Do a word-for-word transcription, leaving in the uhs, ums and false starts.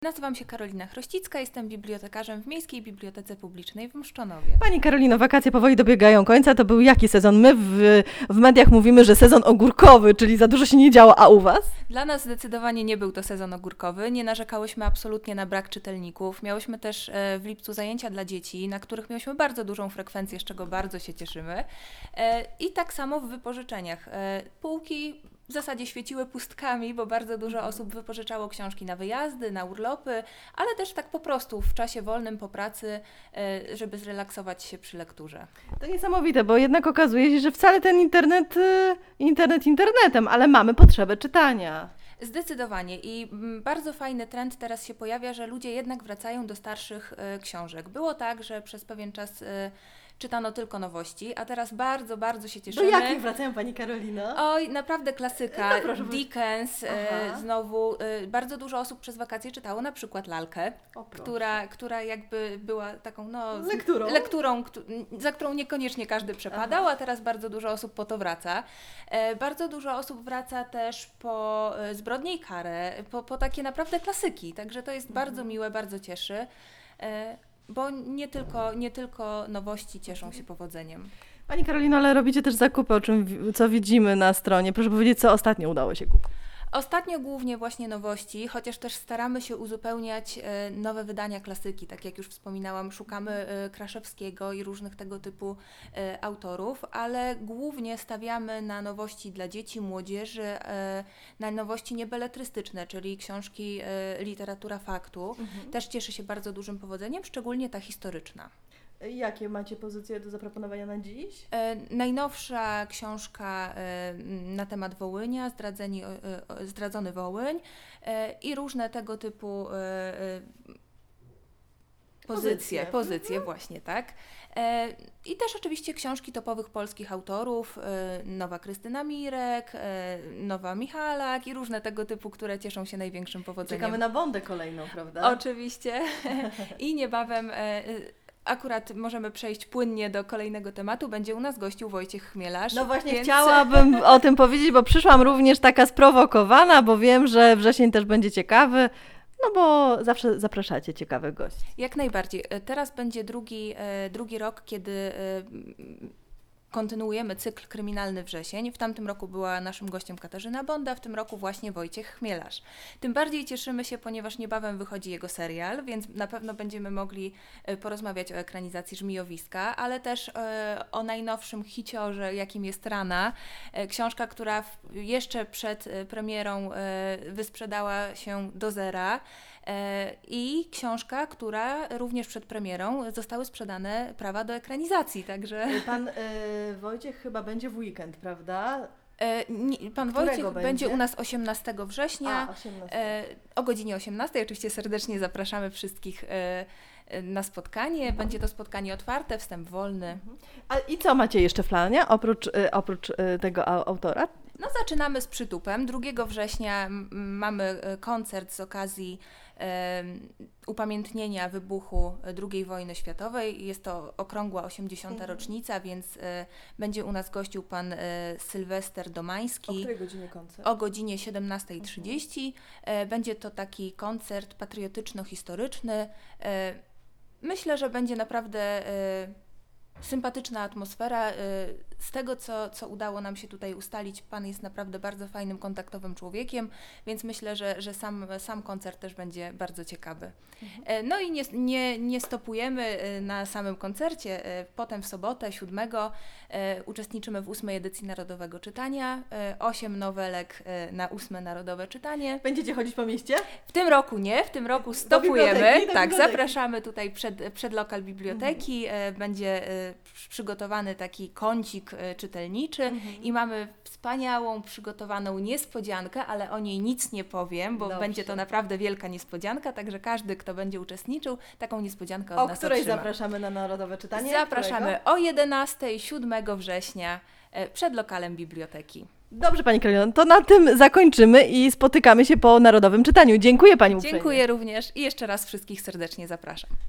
Nazywam się Karolina Chrościcka, jestem bibliotekarzem w Miejskiej Bibliotece Publicznej w Mszczonowie. Pani Karolino, wakacje powoli dobiegają końca. To był jaki sezon? My w, w mediach mówimy, że sezon ogórkowy, czyli za dużo się nie działo, a u Was? Dla nas zdecydowanie nie był to sezon ogórkowy. Nie narzekałyśmy absolutnie na brak czytelników. Miałyśmy też w lipcu zajęcia dla dzieci, na których miałyśmy bardzo dużą frekwencję, z czego bardzo się cieszymy. I tak samo w wypożyczeniach. Półki w zasadzie świeciły pustkami, bo bardzo dużo osób wypożyczało książki na wyjazdy, na urlopy, ale też tak po prostu w czasie wolnym po pracy, żeby zrelaksować się przy lekturze. To niesamowite, bo jednak okazuje się, że wcale ten internet, internet internetem, ale mamy potrzebę czytania. Zdecydowanie i bardzo fajny trend teraz się pojawia, że ludzie jednak wracają do starszych y, książek. Było tak, że przez pewien czas y, czytano tylko nowości, a teraz bardzo, bardzo się cieszymy. Do jakich wracają Pani Karolino? Oj, naprawdę klasyka. No, proszę, Dickens, y, znowu y, bardzo dużo osób przez wakacje czytało na przykład Lalkę, która, która jakby była taką no, lekturą, lekturą za którą niekoniecznie każdy przepadał, Aha. a teraz bardzo dużo osób po to wraca. Y, bardzo dużo osób wraca też po y, Zbrodnię i karę, po, po takie naprawdę klasyki, także to jest mhm. bardzo miłe, bardzo cieszy, y, bo nie tylko, nie tylko nowości cieszą się powodzeniem. Pani Karolino, ale robicie też zakupy, o czym co widzimy na stronie. Proszę powiedzieć, co ostatnio udało się kupić? Ostatnio głównie właśnie nowości, chociaż też staramy się uzupełniać e, nowe wydania klasyki. Tak jak już wspominałam, szukamy e, Kraszewskiego i różnych tego typu e, autorów, ale głównie stawiamy na nowości dla dzieci, młodzieży, e, na nowości niebeletrystyczne, czyli książki e, literatura faktu. Mhm. Też cieszy się bardzo dużym powodzeniem, szczególnie ta historyczna. Jakie macie pozycje do zaproponowania na dziś? E, najnowsza książka e, na temat Wołynia, zdradzeni, e, Zdradzony Wołyń e, i różne tego typu e, e, pozycje, pozycje, pozycje mhm. właśnie, tak. E, I też oczywiście książki topowych polskich autorów, e, nowa Krystyna Mirek, e, nowa Michalak i różne tego typu, które cieszą się największym powodzeniem. Czekamy na Bondę kolejną, prawda? Oczywiście. I niebawem e, akurat możemy przejść płynnie do kolejnego tematu. Będzie u nas gościu Wojciech Chmielarz. No właśnie więc... chciałabym o tym powiedzieć, bo przyszłam również taka sprowokowana, bo wiem, że wrzesień też będzie ciekawy, no bo zawsze zapraszacie ciekawych gości. Jak najbardziej. Teraz będzie drugi, drugi rok, kiedy kontynuujemy cykl Kryminalny Wrzesień. W tamtym roku była naszym gościem Katarzyna Bonda, w tym roku właśnie Wojciech Chmielarz. Tym bardziej cieszymy się, ponieważ niebawem wychodzi jego serial, więc na pewno będziemy mogli porozmawiać o ekranizacji Żmijowiska, ale też o najnowszym hiciorze, jakim jest Rana. Książka, która jeszcze przed premierą wysprzedała się do zera. I książka, która również przed premierą zostały sprzedane prawa do ekranizacji, także... Pan y, Wojciech chyba będzie w weekend, prawda? E, nie, pan Którego Wojciech będzie? będzie u nas osiemnastego września A, osiemnastego. E, o godzinie osiemnastej. Oczywiście serdecznie zapraszamy wszystkich e, na spotkanie. Mhm. Będzie to spotkanie otwarte, wstęp wolny. Mhm. A i co macie jeszcze w planie, oprócz, y, oprócz y, tego autora? No zaczynamy z przytupem. drugiego września m- mamy koncert z okazji e, upamiętnienia wybuchu drugiej wojny światowej. Jest to okrągła osiemdziesiąta mhm. rocznica, więc e, będzie u nas gościł pan e, Sylwester Domański. O której godzinie koncert? O godzinie siedemnasta trzydzieści. Mhm. E, będzie to taki koncert patriotyczno-historyczny. E, myślę, że będzie naprawdę e, sympatyczna atmosfera. Z tego, co, co udało nam się tutaj ustalić, pan jest naprawdę bardzo fajnym, kontaktowym człowiekiem, więc myślę, że, że sam, sam koncert też będzie bardzo ciekawy. Mhm. No i nie, nie, nie stopujemy na samym koncercie. Potem w sobotę, siódmego, uczestniczymy w ósmej edycji Narodowego Czytania. Osiem nowelek na ósme Narodowe Czytanie. Będziecie chodzić po mieście? W tym roku nie, w tym roku stopujemy. Tak, zapraszamy tutaj przed, przed lokal biblioteki. Mhm. Będzie przygotowany taki kącik czytelniczy mhm. i mamy wspaniałą, przygotowaną niespodziankę, ale o niej nic nie powiem, bo Dobrze. będzie to naprawdę wielka niespodzianka, także każdy, kto będzie uczestniczył, taką niespodziankę od o nas której otrzyma. Zapraszamy na Narodowe Czytanie? Zapraszamy Którego? o jedenastej, siódmego września przed lokalem biblioteki. Dobrze Pani Karolino, to na tym zakończymy i spotykamy się po Narodowym Czytaniu. Dziękuję Pani uprzejmie. Dziękuję również i jeszcze raz wszystkich serdecznie zapraszam.